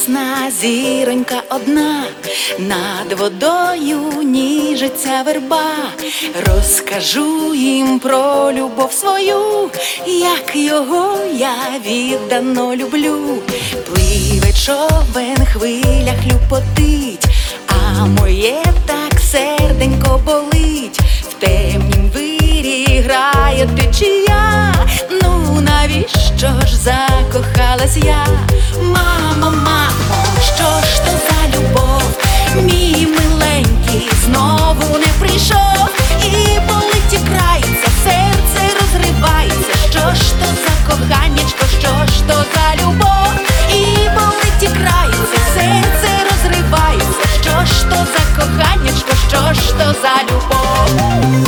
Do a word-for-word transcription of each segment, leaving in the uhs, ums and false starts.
ясна зіронька одна, над водою ніжиться верба. Розкажу їм про любов свою, як його я віддано люблю. Пливе човен, хвиля хлюпотить, а моє так серденько болить. В темнім вирі грає течія, ну навіщо ж закохалась я? Мамо, мамо, що ж то за любов? Мій миленький знову не прийшов, і болить і крається, серце розривається. Що ж то за коханнячко, що ж то за любов? І болить і крається, серце розривається. Що ж то за коханячко, що ж то за любов?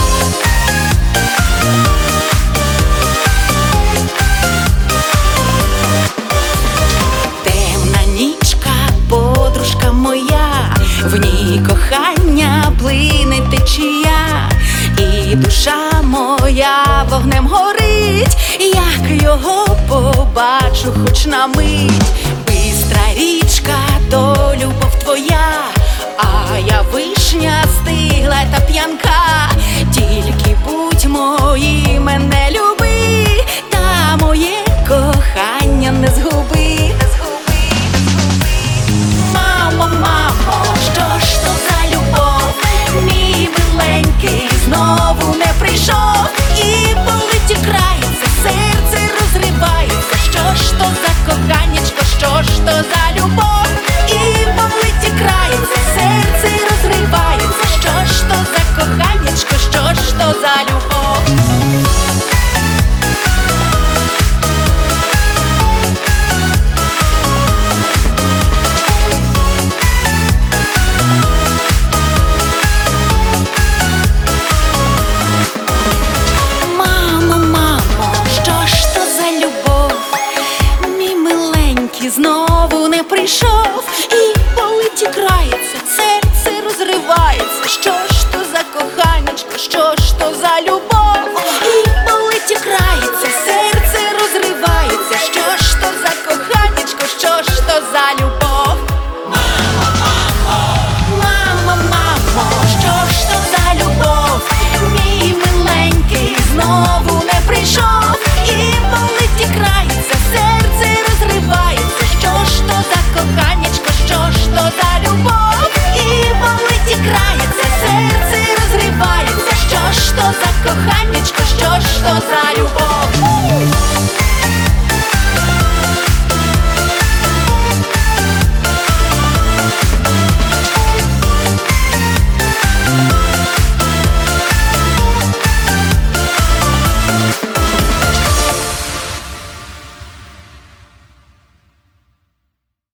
Подружка моя, в ній кохання плине течія, і душа моя вогнем горить, як його побачу хоч на мить. Бистра річка, то любов твоя, а я вишня стигла та п'янка. Тільки будь мої, мене люби, та моє